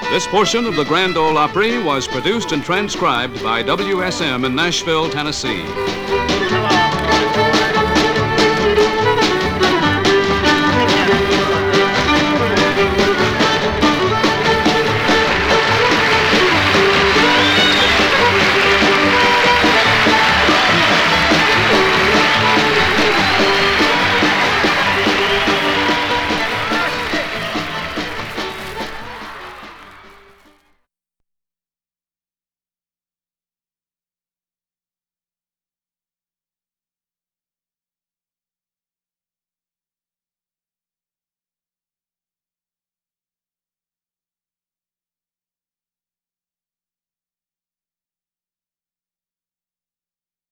This portion of the Grand Ole Opry was produced and transcribed by WSM in Nashville, Tennessee.